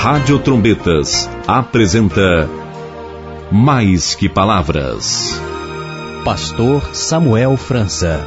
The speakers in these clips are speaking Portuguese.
Rádio Trombetas apresenta Mais que Palavras. Pastor Samuel França.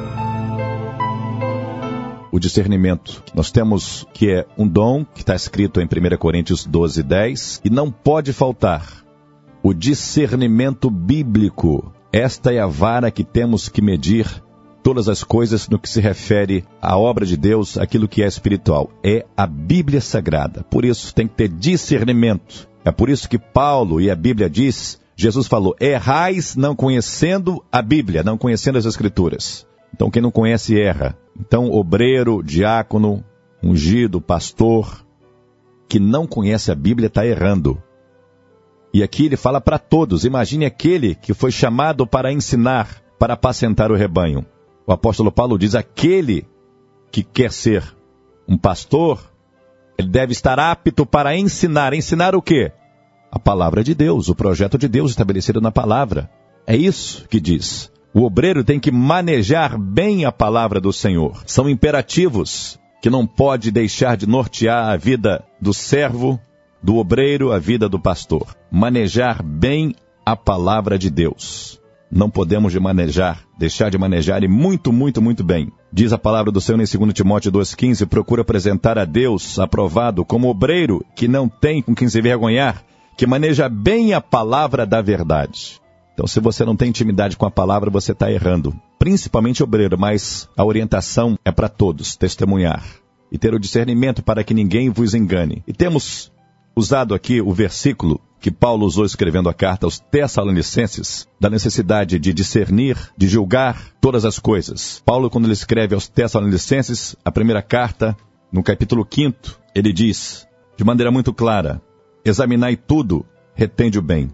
O discernimento. Nós temos que é um dom que está escrito em 1 Coríntios 12:10 e não pode faltar o discernimento bíblico. Esta é a vara que temos que medir todas as coisas no que se refere à obra de Deus, aquilo que é espiritual. É a Bíblia Sagrada. Por isso tem que ter discernimento. É por isso que Paulo e a Bíblia diz, Jesus falou, errais não conhecendo a Bíblia, não conhecendo as Escrituras. Então quem não conhece erra. Então obreiro, diácono, ungido, pastor, que não conhece a Bíblia está errando. E aqui ele fala para todos. Imagine aquele que foi chamado para ensinar, para apacentar o rebanho. O apóstolo Paulo diz, aquele que quer ser um pastor, ele deve estar apto para ensinar. Ensinar o quê? A palavra de Deus, o projeto de Deus estabelecido na palavra. É isso que diz. O obreiro tem que manejar bem a palavra do Senhor. São imperativos que não pode deixar de nortear a vida do servo, do obreiro, a vida do pastor. Manejar bem a palavra de Deus. Não podemos deixar de manejar e muito bem. Diz a palavra do Senhor em 2 Timóteo 2,15, procura apresentar a Deus aprovado como obreiro que não tem com quem se envergonhar, que maneja bem a palavra da verdade. Então, se você não tem intimidade com a palavra, você está errando. Principalmente obreiro, mas a orientação é para todos, testemunhar. E ter o discernimento para que ninguém vos engane. E temos usado aqui o versículo que Paulo usou escrevendo a carta aos Tessalonicenses, da necessidade de discernir, de julgar todas as coisas. Paulo, quando ele escreve aos Tessalonicenses, a primeira carta, no capítulo 5, ele diz, de maneira muito clara, examinai tudo, retende o bem.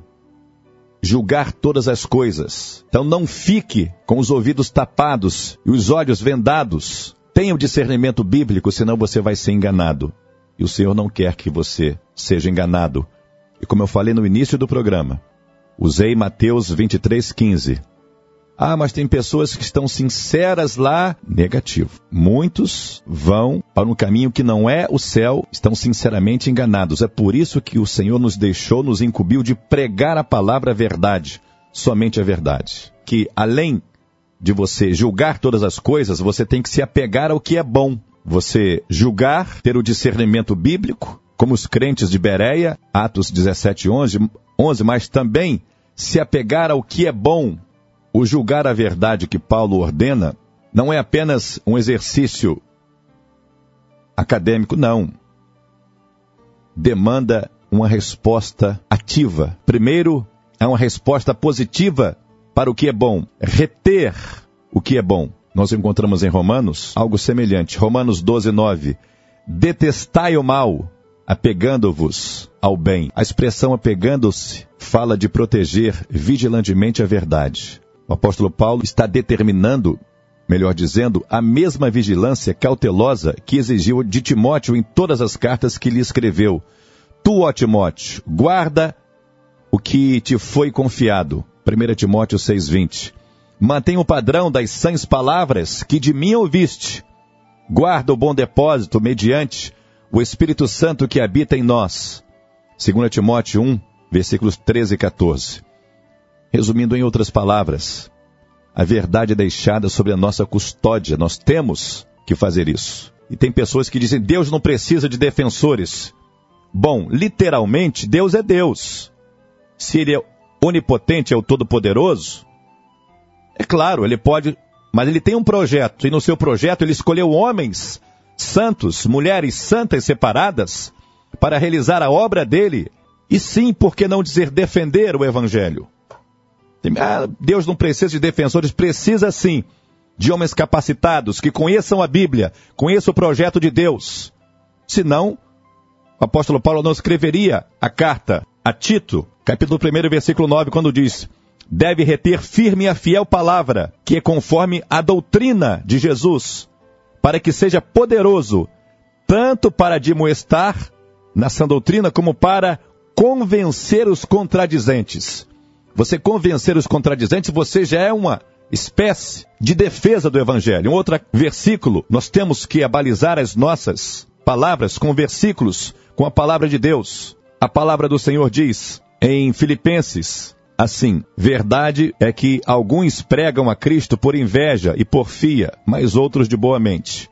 Julgar todas as coisas. Então não fique com os ouvidos tapados e os olhos vendados. Tenha o discernimento bíblico, senão você vai ser enganado. E o Senhor não quer que você seja enganado. E como eu falei no início do programa, usei Mateus 23:15. Ah, mas tem pessoas que estão sinceras lá. Negativo. Muitos vão para um caminho que não é o céu, estão sinceramente enganados. É por isso que o Senhor nos deixou, nos incumbiu de pregar a palavra a verdade, somente a verdade. Que além de você julgar todas as coisas, você tem que se apegar ao que é bom. Você julgar, ter o discernimento bíblico, como os crentes de Bereia, Atos 17:11, mas também se apegar ao que é bom. O julgar a verdade que Paulo ordena não é apenas um exercício acadêmico, não. Demanda uma resposta ativa. Primeiro, é uma resposta positiva para o que é bom. Reter o que é bom. Nós encontramos em Romanos algo semelhante. Romanos 12:9. Detestai o mal, apegando-vos ao bem. A expressão apegando-se fala de proteger vigilantemente a verdade. O apóstolo Paulo está determinando, melhor dizendo, a mesma vigilância cautelosa que exigiu de Timóteo em todas as cartas que lhe escreveu. Tu, ó Timóteo, guarda o que te foi confiado. 1 Timóteo 6:20. Mantenha o padrão das sãs palavras que de mim ouviste. Guarda o bom depósito mediante o Espírito Santo que habita em nós. 2 Timóteo 1, versículos 13 e 14. Resumindo em outras palavras, a verdade é deixada sob a nossa custódia. Nós temos que fazer isso. E tem pessoas que dizem, Deus não precisa de defensores. Bom, literalmente, Deus é Deus. Se Ele é onipotente, é o Todo-Poderoso, é claro, Ele pode, mas Ele tem um projeto. E no seu projeto Ele escolheu homens santos, mulheres santas separadas, para realizar a obra dEle. E sim, por que não dizer defender o Evangelho? Deus não precisa de defensores, precisa sim de homens capacitados, que conheçam a Bíblia, conheçam o projeto de Deus. Senão, o apóstolo Paulo não escreveria a carta a Tito, capítulo 1, versículo 9, quando diz, deve reter firme a fiel palavra, que é conforme a doutrina de Jesus, para que seja poderoso, tanto para admoestar na sã doutrina, como para convencer os contradizentes. Você convencer os contradizentes, você já é uma espécie de defesa do Evangelho. Um outro versículo, nós temos que abalizar as nossas palavras, com versículos, com a palavra de Deus. A palavra do Senhor diz em Filipenses, assim: verdade é que alguns pregam a Cristo por inveja e porfia, mas outros de boa mente.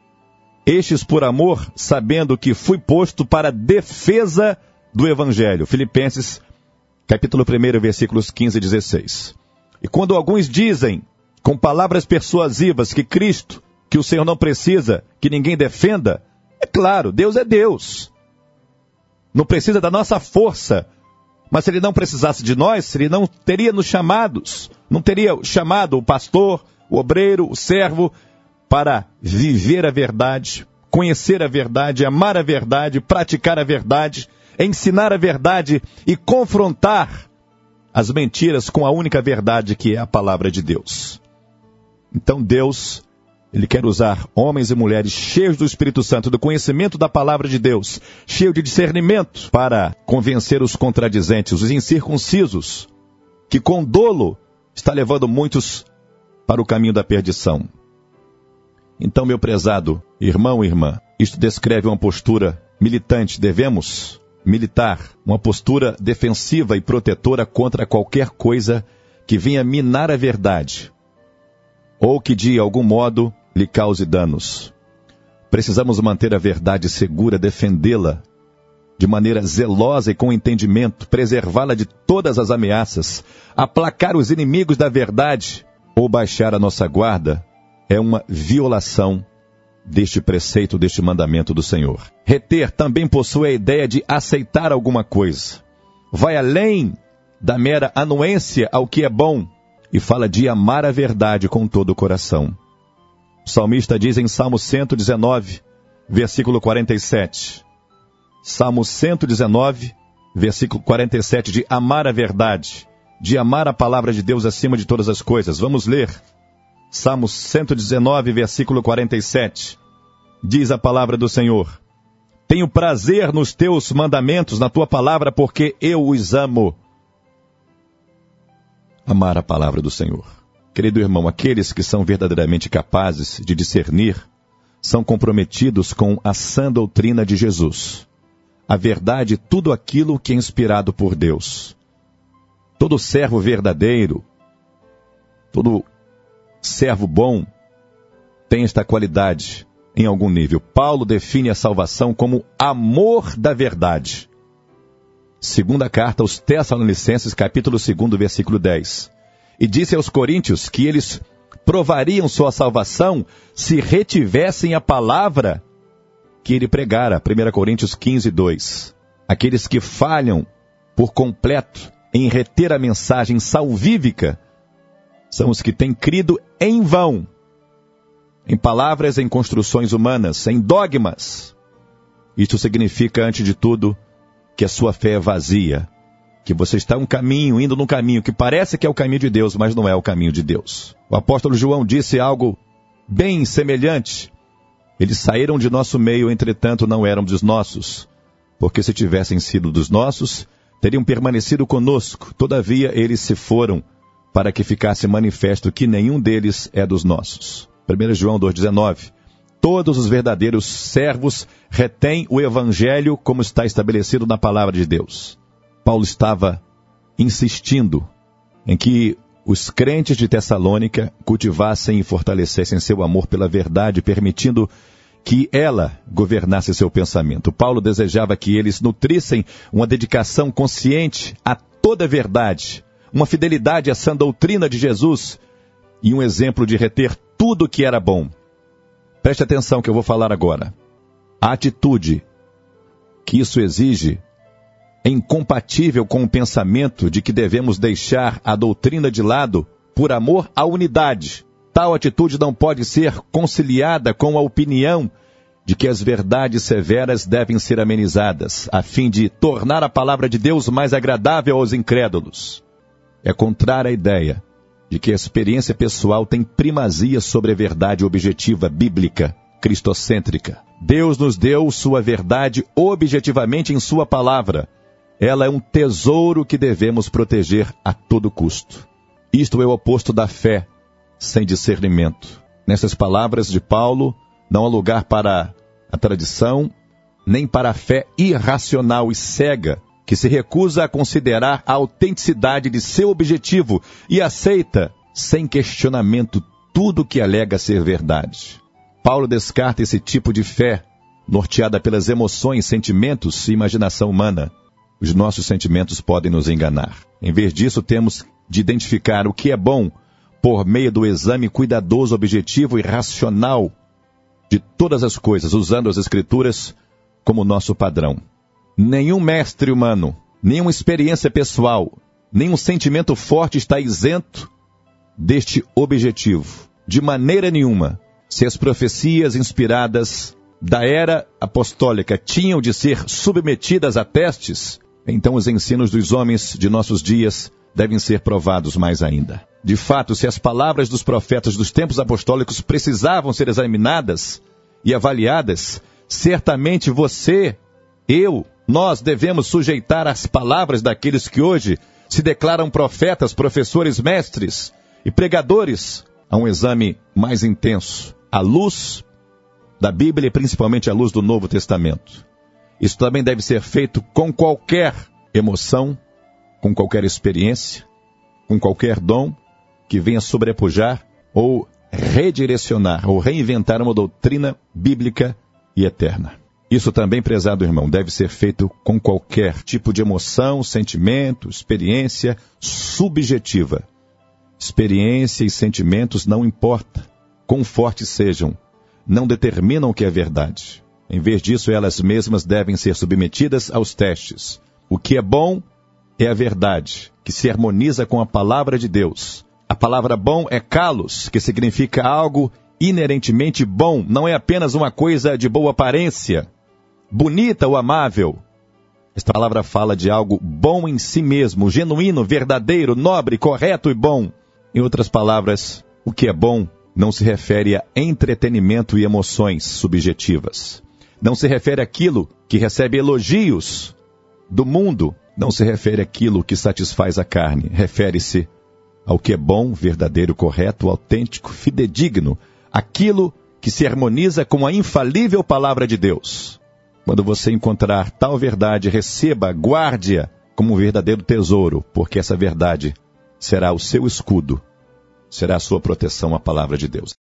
Estes por amor, sabendo que fui posto para defesa do Evangelho. Filipenses, capítulo 1, versículos 15 e 16. E quando alguns dizem, com palavras persuasivas, que Cristo, que o Senhor não precisa que ninguém defenda, é claro, Deus é Deus. Não precisa da nossa força. Mas se Ele não precisasse de nós, Ele não teria nos chamados, não teria chamado o pastor, o obreiro, o servo, para viver a verdade, conhecer a verdade, amar a verdade, praticar a verdade, ensinar a verdade e confrontar as mentiras com a única verdade que é a palavra de Deus. Então Deus, Ele quer usar homens e mulheres cheios do Espírito Santo, do conhecimento da palavra de Deus, cheios de discernimento, para convencer os contradizentes, os incircuncisos, que com dolo está levando muitos para o caminho da perdição. Então, meu prezado irmão e irmã, isto descreve uma postura militante. Devemos militar, uma postura defensiva e protetora contra qualquer coisa que venha minar a verdade, ou que de algum modo lhe cause danos. Precisamos manter a verdade segura, defendê-la de maneira zelosa e com entendimento, preservá-la de todas as ameaças, aplacar os inimigos da verdade ou baixar a nossa guarda é uma violação deste preceito, deste mandamento do Senhor. Reter também possui a ideia de aceitar alguma coisa. Vai além da mera anuência ao que é bom e fala de amar a verdade com todo o coração. O salmista diz em Salmo 119, versículo 47. Salmo 119, versículo 47, de amar a verdade, de amar a palavra de Deus acima de todas as coisas. Vamos ler. Salmo 119, versículo 47. Diz a palavra do Senhor: tenho prazer nos teus mandamentos, na tua palavra, porque eu os amo. Amar a palavra do Senhor. Querido irmão, aqueles que são verdadeiramente capazes de discernir são comprometidos com a sã doutrina de Jesus. A verdade, tudo aquilo que é inspirado por Deus. Todo servo verdadeiro, todo servo bom tem esta qualidade em algum nível. Paulo define a salvação como amor da verdade. Segunda carta aos Tessalonicenses, capítulo 2, versículo 10. E disse aos coríntios que eles provariam sua salvação se retivessem a palavra que ele pregara. 1 Coríntios 15, 2. Aqueles que falham por completo em reter a mensagem salvífica são os que têm crido em vão, em palavras, em construções humanas, em dogmas. Isto significa, antes de tudo, que a sua fé é vazia, que você está indo num caminho que parece que é o caminho de Deus, mas não é o caminho de Deus. O apóstolo João disse algo bem semelhante. Eles saíram de nosso meio, entretanto não eram dos nossos, porque se tivessem sido dos nossos, teriam permanecido conosco. Todavia eles se foram, para que ficasse manifesto que nenhum deles é dos nossos. 1 João 2,19. Todos os verdadeiros servos retêm o Evangelho como está estabelecido na palavra de Deus. Paulo estava insistindo em que os crentes de Tessalônica cultivassem e fortalecessem seu amor pela verdade, permitindo que ela governasse seu pensamento. Paulo desejava que eles nutrissem uma dedicação consciente a toda a verdade, uma fidelidade à sã doutrina de Jesus e um exemplo de reter tudo o que era bom. Preste atenção que eu vou falar agora. A atitude que isso exige é incompatível com o pensamento de que devemos deixar a doutrina de lado por amor à unidade. Tal atitude não pode ser conciliada com a opinião de que as verdades severas devem ser amenizadas, a fim de tornar a palavra de Deus mais agradável aos incrédulos. É contrária à ideia de que a experiência pessoal tem primazia sobre a verdade objetiva bíblica, cristocêntrica. Deus nos deu sua verdade objetivamente em sua palavra. Ela é um tesouro que devemos proteger a todo custo. Isto é o oposto da fé sem discernimento. Nessas palavras de Paulo, não há lugar para a tradição, nem para a fé irracional e cega, que se recusa a considerar a autenticidade de seu objetivo e aceita, sem questionamento, tudo que alega ser verdade. Paulo descarta esse tipo de fé, norteada pelas emoções, sentimentos e imaginação humana. Os nossos sentimentos podem nos enganar. Em vez disso, temos de identificar o que é bom por meio do exame cuidadoso, objetivo e racional de todas as coisas, usando as Escrituras como nosso padrão. Nenhum mestre humano, nenhuma experiência pessoal, nenhum sentimento forte está isento deste objetivo. De maneira nenhuma. Se as profecias inspiradas da era apostólica tinham de ser submetidas a testes, então os ensinos dos homens de nossos dias devem ser provados mais ainda. De fato, se as palavras dos profetas dos tempos apostólicos precisavam ser examinadas e avaliadas, certamente você, eu, nós devemos sujeitar as palavras daqueles que hoje se declaram profetas, professores, mestres e pregadores a um exame mais intenso, à luz da Bíblia e principalmente à luz do Novo Testamento. Isso também deve ser feito com qualquer emoção, com qualquer experiência, com qualquer dom que venha sobrepujar ou redirecionar ou reinventar uma doutrina bíblica e eterna. Isso também, prezado irmão, deve ser feito com qualquer tipo de emoção, sentimento, experiência subjetiva. Experiência e sentimentos não importa, quão fortes sejam, não determinam o que é verdade. Em vez disso, elas mesmas devem ser submetidas aos testes. O que é bom é a verdade, que se harmoniza com a palavra de Deus. A palavra bom é kalos, que significa algo inerentemente bom, não é apenas uma coisa de boa aparência, bonita ou amável. Esta palavra fala de algo bom em si mesmo, genuíno, verdadeiro, nobre, correto e bom. Em outras palavras, o que é bom não se refere a entretenimento e emoções subjetivas. Não se refere àquilo que recebe elogios do mundo. Não se refere àquilo que satisfaz a carne. Refere-se ao que é bom, verdadeiro, correto, autêntico, fidedigno. Aquilo que se harmoniza com a infalível palavra de Deus. Quando você encontrar tal verdade, receba, guarde-a como um verdadeiro tesouro, porque essa verdade será o seu escudo, será a sua proteção à palavra de Deus.